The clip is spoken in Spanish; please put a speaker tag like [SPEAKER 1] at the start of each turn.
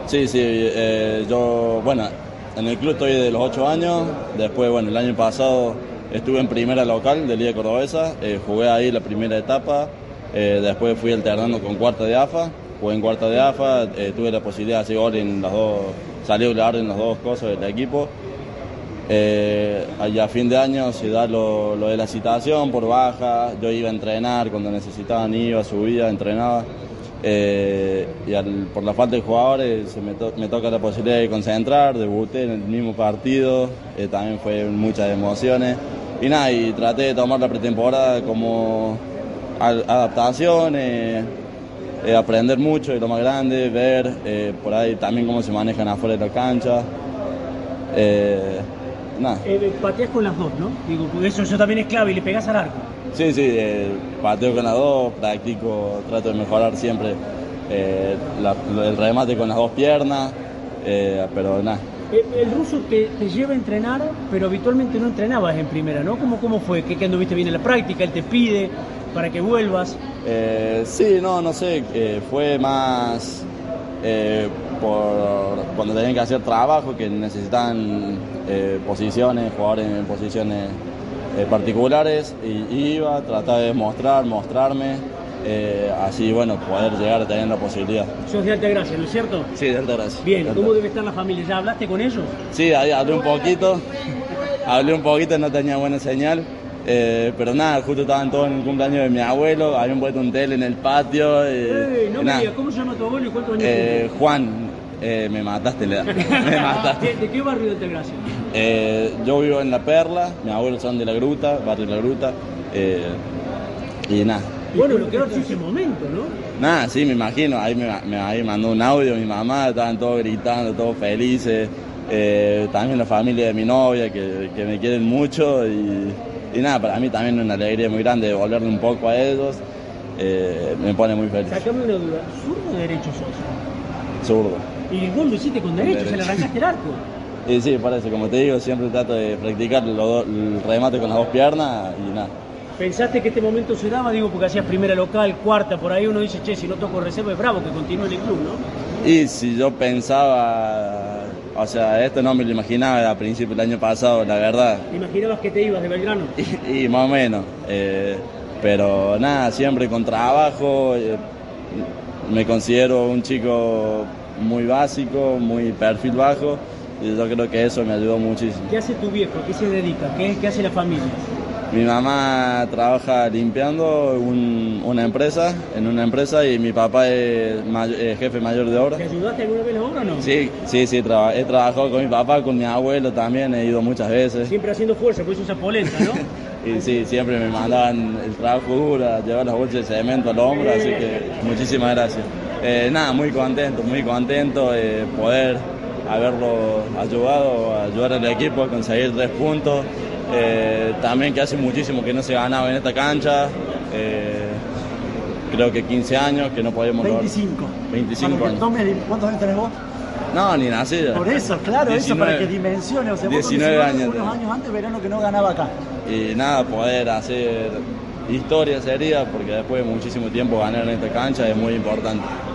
[SPEAKER 1] Sí, sí, yo, bueno, en el club estoy de los 8 años, después, bueno, el año pasado estuve en primera local de Liga Cordobesa, jugué ahí la primera etapa, después fui alternando con cuarta de AFA, jugué en cuarta de AFA, tuve la posibilidad de hacer gol en las dos, salió goleador en las dos cosas del equipo. Allá a fin de año se da lo de la citación por baja, yo iba a entrenar cuando necesitaban, iba, subía, entrenaba. Por la falta de jugadores me toca la posibilidad de concentrar, debuté en el mismo partido, también fue muchas emociones y nada, y traté de tomar la pretemporada como adaptación, aprender mucho de lo más grande, ver por ahí también cómo se manejan afuera de la cancha. Nada.
[SPEAKER 2] Pateás con las dos, ¿no? Digo, porque eso también es clave y le pegás al arco.
[SPEAKER 1] Sí, sí, pateo con las dos, practico, trato de mejorar siempre el remate con las dos piernas, pero nada.
[SPEAKER 2] El ruso te lleva a entrenar, pero habitualmente no entrenabas en primera, ¿no? ¿Cómo fue? ¿Que anduviste bien en la práctica? ¿Él te pide para que vuelvas?
[SPEAKER 1] Sí, no sé, fue más por cuando tenían que hacer trabajo, que necesitaban posiciones, jugadores en posiciones particulares, y iba, trataba de mostrarme, así, bueno, poder llegar a tener la posibilidad.
[SPEAKER 2] Sos de Altagracia, ¿no es cierto?
[SPEAKER 1] Sí, de Altagracia.
[SPEAKER 2] Bien, ¿cómo debe estar la familia? ¿Ya hablaste con ellos?
[SPEAKER 1] Sí, hablé un poquito, no tenía buena señal, pero nada, justo estaban todos en el cumpleaños de mi abuelo, habían puesto un tele en el patio.
[SPEAKER 2] No me digas, ¿cómo se llama tu abuelo y cuántos años tiene?
[SPEAKER 1] Juan, me mataste la edad. Me mataste.
[SPEAKER 2] ¿De qué barrio de Altagracia?
[SPEAKER 1] Yo vivo en La Perla, mis abuelos son de La Gruta, barrio de La Gruta, y nada.
[SPEAKER 2] Bueno, lo que era ese momento, ¿no?
[SPEAKER 1] Nada, sí, me imagino, ahí mandó un audio mi mamá, estaban todos gritando, todos felices, también la familia de mi novia que me quieren mucho, y nada, para mí también es una alegría muy grande devolverle un poco a ellos, me pone muy feliz.
[SPEAKER 2] Sacame una duda, ¿zurdo o derecho sos?
[SPEAKER 1] Zurdo.
[SPEAKER 2] ¿Y el gol lo hiciste con derecho? ¿Se le arrancaste el arco?
[SPEAKER 1] Y sí, parece, como te digo, siempre trato de practicar el remate con las dos piernas y nada.
[SPEAKER 2] ¿Pensaste que este momento se daba? Digo, porque hacías primera local, cuarta, por ahí uno dice, che, si no toco reserva es bravo que continúe en el club, ¿no?
[SPEAKER 1] Y si yo pensaba, o sea, esto no me lo imaginaba a principios del año pasado, la verdad.
[SPEAKER 2] ¿Te imaginabas que te ibas de Belgrano?
[SPEAKER 1] Y más o menos, pero nada, siempre con trabajo, me considero un chico muy básico, muy perfil bajo, y yo creo que eso me ayudó muchísimo.
[SPEAKER 2] ¿Qué hace tu viejo? ¿A qué se dedica? ¿Qué hace la familia?
[SPEAKER 1] Mi mamá trabaja limpiando en una empresa, y mi papá es jefe mayor de obra.
[SPEAKER 2] ¿Te ayudaste alguna vez en la obra o no?
[SPEAKER 1] Sí, he trabajado con mi papá, con mi abuelo también, he ido muchas veces.
[SPEAKER 2] Siempre haciendo fuerza, por eso usa polenta, ¿no?
[SPEAKER 1] Y sí, siempre me mandaban el trabajo duro, a llevar las bolsas de cemento al hombro, así que muchísimas gracias. Nada, muy contento poder haberlo ayudado, a ayudar al equipo a conseguir 3 puntos. También que hace muchísimo que no se ganaba en esta cancha, creo que 15 años que no podemos
[SPEAKER 3] 25
[SPEAKER 1] años.
[SPEAKER 3] ¿Cuántos años tenés vos?
[SPEAKER 1] No, ni nacido.
[SPEAKER 3] Por eso, claro, 19, eso para que dimensione. O sea,
[SPEAKER 1] 19 años.
[SPEAKER 3] Unos años antes, Verano que no ganaba acá.
[SPEAKER 1] Y nada, poder hacer historia sería, porque después de muchísimo tiempo ganar en esta cancha es muy importante.